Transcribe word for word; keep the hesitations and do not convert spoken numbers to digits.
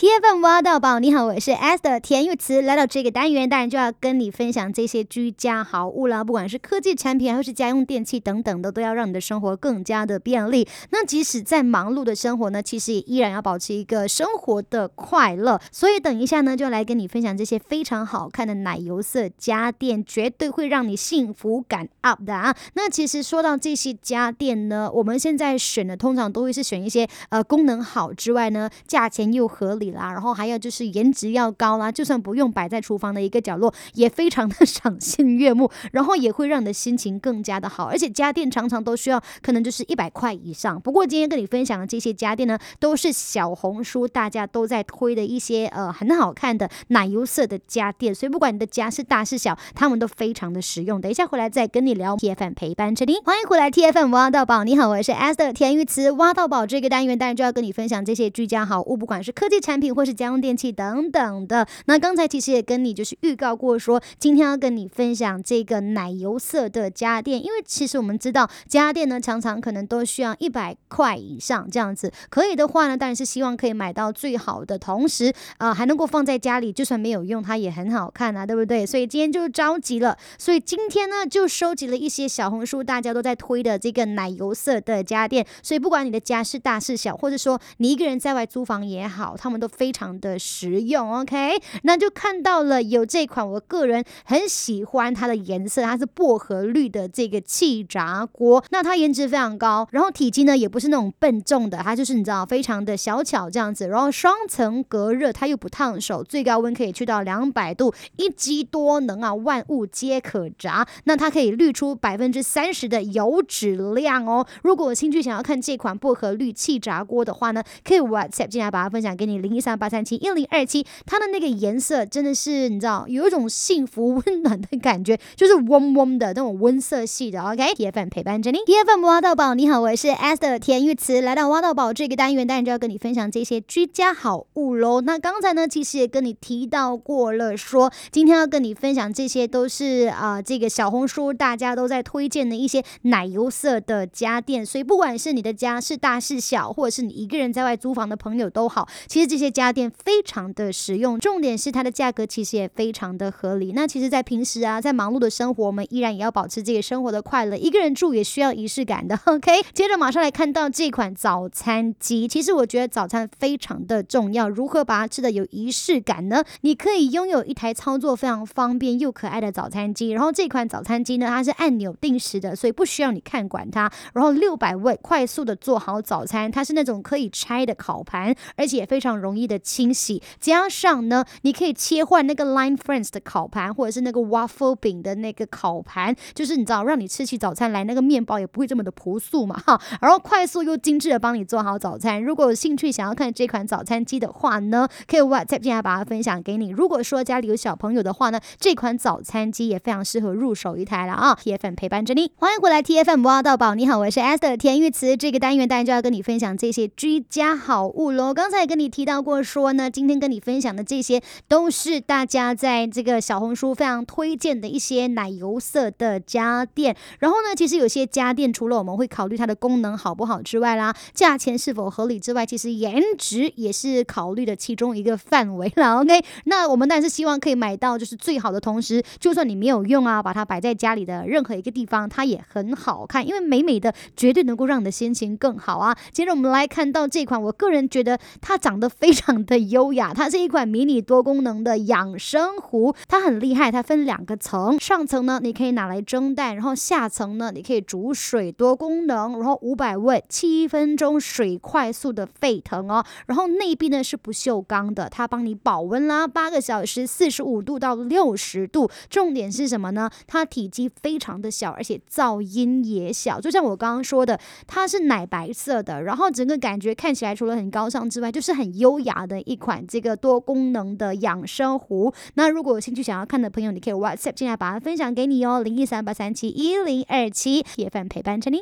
T F M 挖到宝，你好，我是 Esther 田玉慈。来到这个单元，当然就要跟你分享这些居家好物啦，不管是科技产品还是家用电器等等的，都要让你的生活更加的便利。那即使在忙碌的生活呢，其实也依然要保持一个生活的快乐。所以等一下呢，就来跟你分享这些非常好看的奶油色家电，绝对会让你幸福感 up 的啊。那其实说到这些家电呢，我们现在选的通常都会是选一些呃功能好之外呢，价钱又合理啦，然后还有就是颜值要高啦，就算不用摆在厨房的一个角落，也非常的赏心悦目，然后也会让你的心情更加的好。而且家电常常都需要可能就是一百块以上。不过今天跟你分享的这些家电呢，都是小红书大家都在推的一些呃很好看的奶油色的家电，所以不管你的家是大是小，他们都非常的实用。等一下回来再跟你聊 T F M 陪伴着你，欢迎回来 T F M 挖到宝，你好，我是 Esther 田玉慈。挖到宝这个单元当然就要跟你分享这些居家好物，不管是科技产品或是家用电器等等的。那刚才其实也跟你就是预告过说，今天要跟你分享这个奶油色的家电，因为其实我们知道家电呢常常可能都需要一百块以上这样子，可以的话呢当然是希望可以买到最好的，同时呃还能够放在家里，就算没有用它也很好看啊，对不对？所以今天就着急了，所以今天呢就收集了一些小红书大家都在推的这个奶油色的家电，所以不管你的家是大是小，或者说你一个人在外租房也好，他们都非常的实用。 OK， 那就看到了有这款我个人很喜欢它的颜色，它是薄荷绿的这个气炸锅。那它颜值非常高，然后体积呢也不是那种笨重的，它就是你知道非常的小巧这样子，然后双层隔热，它又不烫手，最高温可以去到两百度，一机多能啊，万物皆可炸。那它可以滤出百分之三十的油脂量哦。如果有兴趣想要看这款薄荷绿气炸锅的话呢，可以 WhatsApp 进来把它分享给你零一三八三七一零二七。它的那个颜色真的是你知道有一种幸福温暖的感觉，就是嗡嗡的那种温色系的。 OK， T F M 陪伴着你， T F M 挖到宝，你好，我是 Esther 田玉慈。来到挖到宝这个单元，当然就要跟你分享这些居家好物咯。那刚才呢其实也跟你提到过了，说今天要跟你分享这些都是啊、呃、这个小红书大家都在推荐的一些奶油色的家电，所以不管是你的家是大是小，或者是你一个人在外租房的朋友都好，其实这些家电非常的实用，重点是它的价格其实也非常的合理。那其实在平时啊，在忙碌的生活，我们依然也要保持这个生活的快乐，一个人住也需要仪式感的。 OK， 接着马上来看到这款早餐机。其实我觉得早餐非常的重要，如何把它吃的有仪式感呢？你可以拥有一台操作非常方便又可爱的早餐机，然后这款早餐机呢它是按钮定时的，所以不需要你看管它，然后六百位快速的做好早餐，它是那种可以拆的烤盘，而且也非常容易的清洗，加上呢你可以切换那个 Line Friends 的烤盘，或者是那个 waffle 饼的那个烤盘，就是你知道让你吃起早餐来那个面包也不会这么的朴素嘛哈，然后快速又精致的帮你做好早餐。如果有兴趣想要看这款早餐机的话呢，可以 WhatsApp 进来把它分享给你。如果说家里有小朋友的话呢，这款早餐机也非常适合入手一台了啊。 T F M 陪伴着你，欢迎回来 T F M 挖到宝，你好，我是 Esther 田玉慈。这个单元当然就要跟你分享这些居家好物咯。刚才跟你提到过说呢，今天跟你分享的这些都是大家在这个小红书非常推荐的一些奶油色的家电。然后呢其实有些家电除了我们会考虑它的功能好不好之外啦，价钱是否合理之外，其实颜值也是考虑的其中一个范围啦。 OK， 那我们当然是希望可以买到就是最好的，同时就算你没有用啊，把它摆在家里的任何一个地方它也很好看，因为美美的绝对能够让你的心情更好啊。接着我们来看到这款我个人觉得它长得非常的优雅，它是一款迷你多功能的养生壶，它很厉害，它分两个层，上层呢你可以拿来蒸蛋，然后下层呢你可以煮水，多功能，然后五百温七分钟水快速的沸腾哦，然后内壁呢是不锈钢的，它帮你保温啦，八个小时四十五度到六十度。重点是什么呢？它体积非常的小，而且噪音也小，就像我刚刚说的，它是奶白色的，然后整个感觉看起来除了很高尚之外，就是很优雅的一款这个多功能的养生壶。那如果有兴趣想要看的朋友，你可以 WhatsApp 进来把它分享给你哦，零一三八三七一零二七， T F M 陪伴着你。